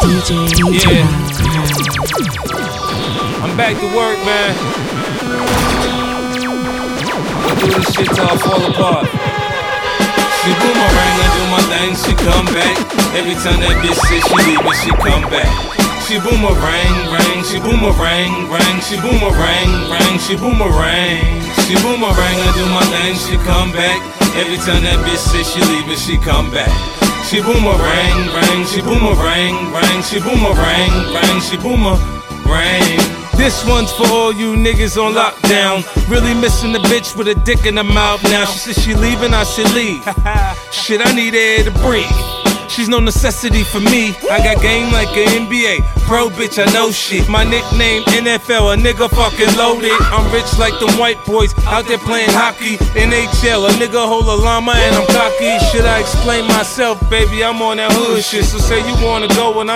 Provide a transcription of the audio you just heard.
Yeah. I'm back to work, man. I do this shit till I fall apart. She boomerang, I do my thing, she come back. Every time that bitch says she leaving, she come back. She boomerang, rang, she boomerang, rang, she boomerang, rang, she boomerang. She boomerang, I do my thing, she come back. Every time that bitch says she leaving, she come back. She boomerang, rang, she boomerang, rang, she boomerang, rang, she boomerang. This one's for all you niggas on lockdown. Really missing the bitch with a dick in her mouth now. She said she leaving, I said leave. Shit, I need air to breathe. She's no necessity for me. I got game like an NBA pro, bitch, I know shit. My nickname NFL, a nigga fucking loaded. I'm rich like them white boys out there playing hockey. NHL, a nigga hold a llama and I'm cocky. Should I explain myself, baby? I'm on that hood shit. So say you wanna go when